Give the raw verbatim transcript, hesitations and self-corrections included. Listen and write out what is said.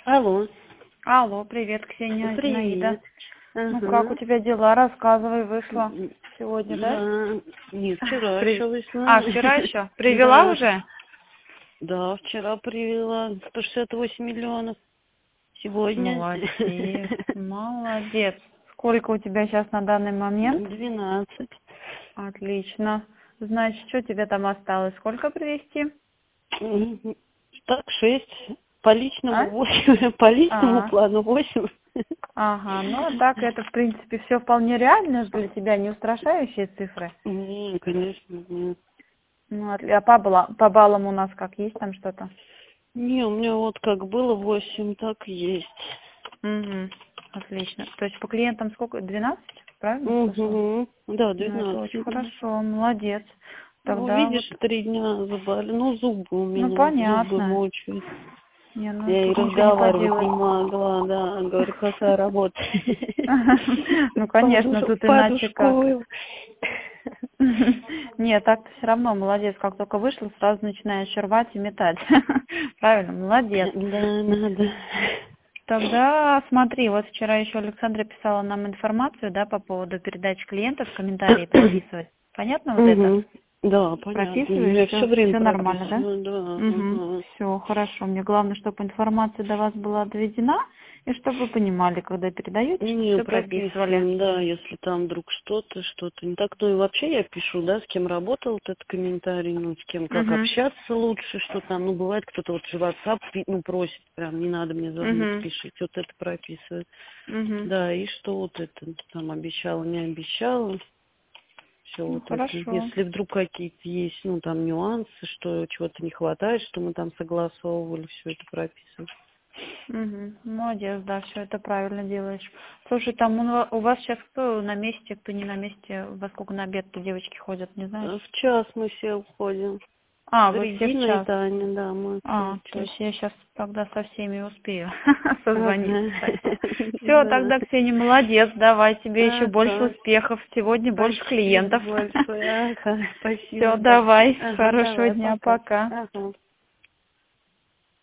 Алло. Алло, привет, Ксения, Зинаида. Привет. Ну Ага. как у тебя дела? Рассказывай, вышла сегодня, да? Да. Нет, вчера При- еще вышла. А, вчера еще? Привела Да. уже? Да, вчера привела сто шестьдесят восемь миллионов. Сегодня Молодец, молодец. Сколько у тебя сейчас на данный момент? двенадцать. Отлично. Значит, что тебе там осталось? Сколько привезти? Мгм. Так, шесть. По личному А? восемь. По личному А, плану восемь. ага, ну а так это, в принципе, все вполне реально для тебя, не устрашающие цифры. Не, конечно, нет. Ну, отли- а по, бала- по баллам у нас как, есть там что-то? Не, у меня вот как было восемь, так и есть. Угу. Отлично. То есть по клиентам сколько? двенадцать? Правильно слышала? Угу. Да, Ну, это очень двенадцать. хорошо, молодец. Ну, Тогда вот, видишь, три дня заболели. Ну, зубы у ну, меня, зубы понятно. мучают. Не, ну, Я и тут ничего не разговаривать не поделаешь. могла, да. Говорю, какая работа. Ну, конечно, Подушку, тут иначе как. подушку. Нет, так-то все равно молодец. Как только вышла, сразу начинаешь рвать и метать. Правильно, молодец. Да, надо. Тогда смотри, вот вчера еще Александра писала нам информацию, да, по поводу передачи клиентов, комментарии прописывать. Понятно вот это? Угу. Да, понятно. Прописываешь, Я все, все время все нормально, да? прописываю, да. Угу. Ага. Все, хорошо. Мне главное, чтобы информация до вас была доведена, и чтобы вы понимали, когда передаете, чтобы Не, все прописывали. прописываем, да, если там вдруг что-то, что-то не так. Ну и вообще я пишу, да, с кем работал вот этот комментарий, ну, с кем как Угу. общаться лучше, что там, ну, бывает, кто-то вот в WhatsApp, пи- ну, просит прям, не надо мне звонить, Угу. пишите, вот это прописываю. Угу. Да, и что вот это, там, обещала, не обещала, все Ну, вот это. хорошо. Если вдруг какие-то есть, ну, там, нюансы, что чего-то не хватает, что мы там согласовывали, все это прописываем. Угу. Молодец, да, все это правильно делаешь. Слушай, там у ва- у вас сейчас кто на месте, кто не на месте, во сколько на обед-то девочки ходят, не знаешь? А В час мы все уходим. А, вы все в Регина и час. Таня, да, мы все А, в то час. есть я сейчас тогда со всеми успею созвониться. Ага. Все, Да. тогда, Ксения, молодец, давай тебе еще больше Ага. успехов, сегодня больше Спасибо клиентов. большое. Ага. Все, Спасибо большое. давай, Ага, хорошего давай, дня, пока. пока. Ага.